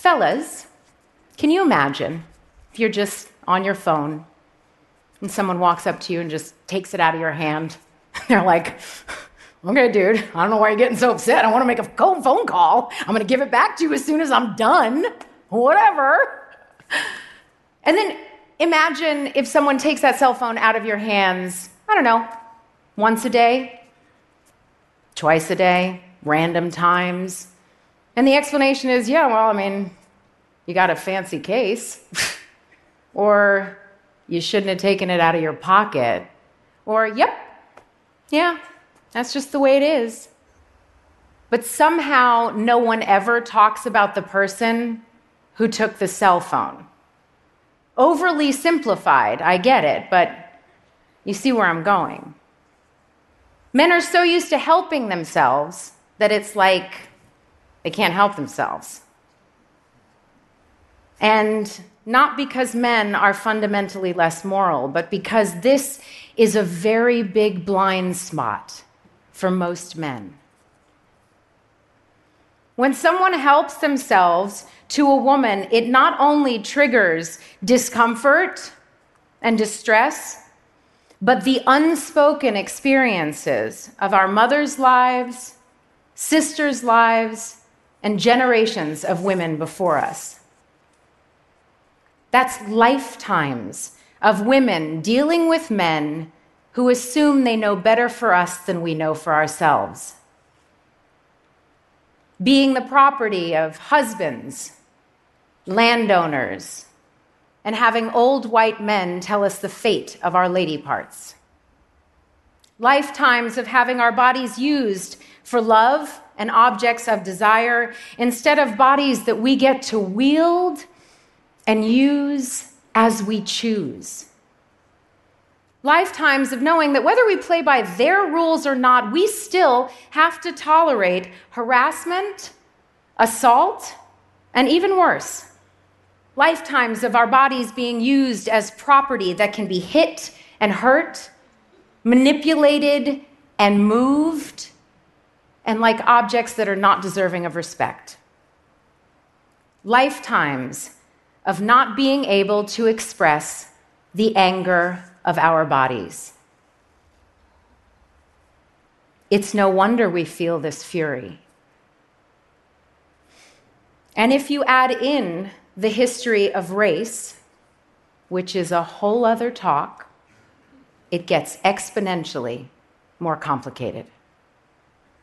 Fellas, can you imagine if you're just on your phone and someone walks up to you and just takes it out of your hand? They're like, okay, dude, I don't know why you're getting so upset. I want to make a phone call. I'm going to give it back to you as soon as I'm done. Whatever. And then imagine if someone takes that cell phone out of your hands, I don't know, once a day, twice a day, random times. And the explanation is, yeah, well, I mean, you got a fancy case. Or you shouldn't have taken it out of your pocket. Or, yep, yeah, that's just the way it is. But somehow no one ever talks about the person who took the cell phone. Overly simplified, I get it, but you see where I'm going. Men are so used to helping themselves that it's like they can't help themselves. And not because men are fundamentally less moral, but because this is a very big blind spot for most men. When someone helps themselves to a woman, it not only triggers discomfort and distress, but the unspoken experiences of our mothers' lives, sisters' lives, and generations of women before us. That's lifetimes of women dealing with men who assume they know better for us than we know for ourselves. Being the property of husbands, landowners, and having old white men tell us the fate of our lady parts. Lifetimes of having our bodies used for love and objects of desire instead of bodies that we get to wield and use as we choose. Lifetimes of knowing that whether we play by their rules or not, we still have to tolerate harassment, assault, and even worse. Lifetimes of our bodies being used as property that can be hit and hurt, manipulated and moved, and like objects that are not deserving of respect. Lifetimes of not being able to express the anger of our bodies. It's no wonder we feel this fury. And if you add in the history of race, which is a whole other talk, it gets exponentially more complicated.